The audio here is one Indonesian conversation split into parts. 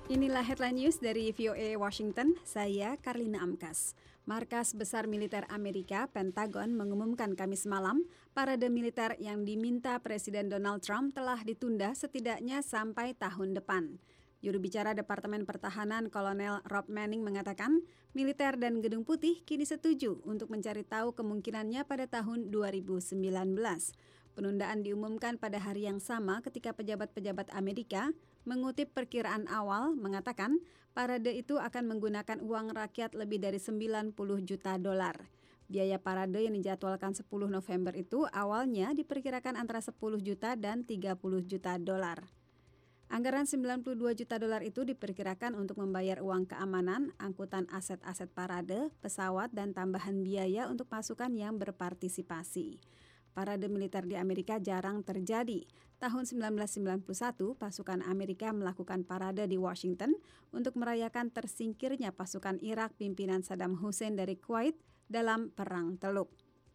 Inilah headline news dari VOA Washington, saya Karlina Amkas. Markas Besar Militer Amerika, Pentagon, mengumumkan Kamis malam, parade militer yang diminta Presiden Donald Trump telah ditunda setidaknya sampai tahun depan. Juru bicara Departemen Pertahanan Kolonel Rob Manning mengatakan, militer dan Gedung Putih kini setuju untuk mencari tahu kemungkinannya pada tahun 2019. Penundaan diumumkan pada hari yang sama ketika pejabat-pejabat Amerika mengutip perkiraan awal mengatakan parade itu akan menggunakan uang rakyat lebih dari 90 juta dolar. Biaya parade yang dijadwalkan 10 November itu awalnya diperkirakan antara 10 juta dan 30 juta dolar. Anggaran 92 juta dolar itu diperkirakan untuk membayar uang keamanan, angkutan aset-aset parade, pesawat, dan tambahan biaya untuk pasukan yang berpartisipasi. Parade militer di Amerika jarang terjadi. Tahun 1991, pasukan Amerika melakukan parade di Washington untuk merayakan tersingkirnya pasukan Irak pimpinan Saddam Hussein dari Kuwait dalam Perang Teluk.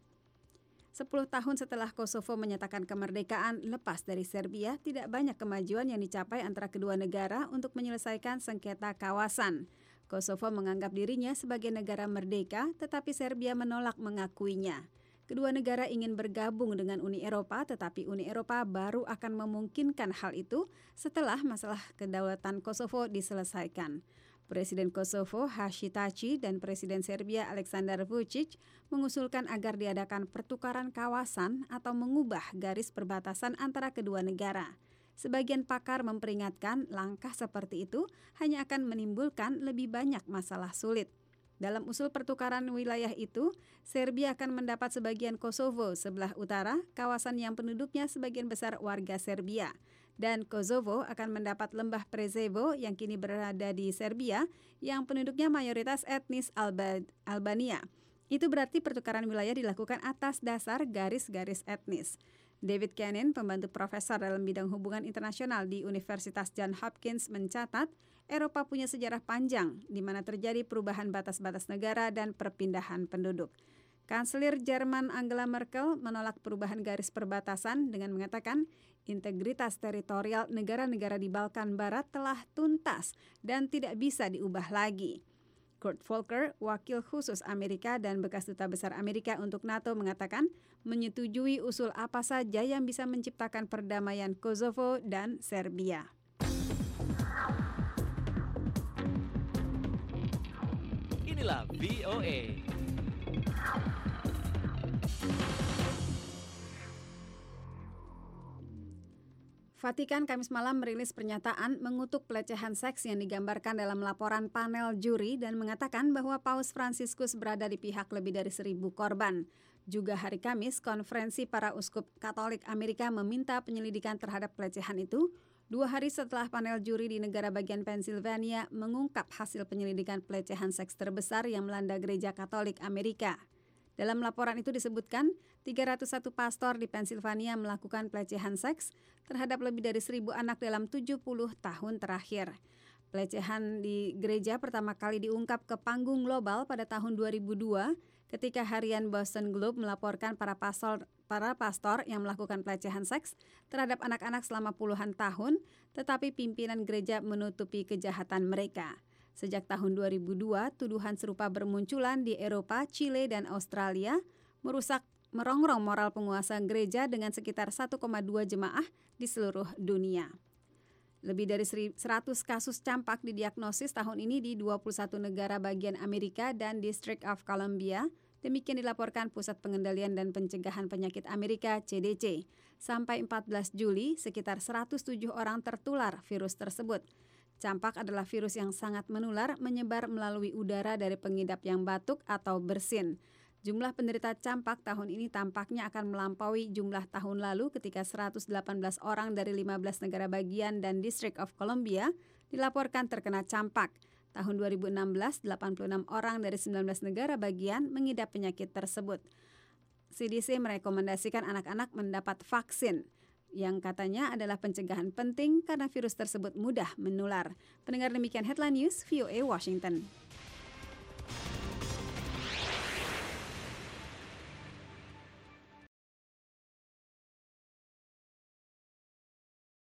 10 tahun setelah Kosovo menyatakan kemerdekaan lepas dari Serbia, tidak banyak kemajuan yang dicapai antara kedua negara untuk menyelesaikan sengketa kawasan. Kosovo menganggap dirinya sebagai negara merdeka, tetapi Serbia menolak mengakuinya. Kedua negara ingin bergabung dengan Uni Eropa, tetapi Uni Eropa baru akan memungkinkan hal itu setelah masalah kedaulatan Kosovo diselesaikan. Presiden Kosovo Hashitachi dan Presiden Serbia Aleksandar Vučić mengusulkan agar diadakan pertukaran kawasan atau mengubah garis perbatasan antara kedua negara. Sebagian pakar memperingatkan langkah seperti itu hanya akan menimbulkan lebih banyak masalah sulit. Dalam usul pertukaran wilayah itu, Serbia akan mendapat sebagian Kosovo sebelah utara, kawasan yang penduduknya sebagian besar warga Serbia. Dan Kosovo akan mendapat lembah Preševo yang kini berada di Serbia, yang penduduknya mayoritas etnis Albania. Itu berarti pertukaran wilayah dilakukan atas dasar garis-garis etnis. David Cannon, pembantu profesor dalam bidang hubungan internasional di Universitas Johns Hopkins mencatat, Eropa punya sejarah panjang di mana terjadi perubahan batas-batas negara dan perpindahan penduduk. Kanselir Jerman Angela Merkel menolak perubahan garis perbatasan dengan mengatakan integritas teritorial negara-negara di Balkan Barat telah tuntas dan tidak bisa diubah lagi. Kurt Volker, wakil khusus Amerika dan bekas duta besar Amerika untuk NATO mengatakan menyetujui usul apa saja yang bisa menciptakan perdamaian Kosovo dan Serbia. Inilah VOA. Vatikan Kamis malam merilis pernyataan mengutuk pelecehan seks yang digambarkan dalam laporan panel juri dan mengatakan bahwa Paus Fransiskus berada di pihak lebih dari 1.000 korban. Juga hari Kamis, konferensi para uskup Katolik Amerika meminta penyelidikan terhadap pelecehan itu 2 hari setelah panel juri di negara bagian Pennsylvania mengungkap hasil penyelidikan pelecehan seks terbesar yang melanda gereja Katolik Amerika. Dalam laporan itu disebutkan 301 pastor di Pennsylvania melakukan pelecehan seks terhadap lebih dari 1.000 anak dalam 70 tahun terakhir. Pelecehan di gereja pertama kali diungkap ke panggung global pada tahun 2002 ketika harian Boston Globe melaporkan para pastor yang melakukan pelecehan seks terhadap anak-anak selama puluhan tahun, tetapi pimpinan gereja menutupi kejahatan mereka. Sejak tahun 2002, tuduhan serupa bermunculan di Eropa, Chile, dan Australia, merongrong moral penguasa gereja dengan sekitar 1,2 jemaah di seluruh dunia. Lebih dari 100 kasus campak didiagnosis tahun ini di 21 negara bagian Amerika dan District of Columbia. Demikian dilaporkan Pusat Pengendalian dan Pencegahan Penyakit Amerika (CDC). Sampai 14 Juli, sekitar 107 orang tertular virus tersebut. Campak adalah virus yang sangat menular, menyebar melalui udara dari pengidap yang batuk atau bersin. Jumlah penderita campak tahun ini tampaknya akan melampaui jumlah tahun lalu ketika 118 orang dari 15 negara bagian dan District of Columbia dilaporkan terkena campak. Tahun 2016, 86 orang dari 19 negara bagian mengidap penyakit tersebut. CDC merekomendasikan anak-anak mendapat vaksin, yang katanya adalah pencegahan penting karena virus tersebut mudah menular. Pendengar, demikian Headline News VOA Washington.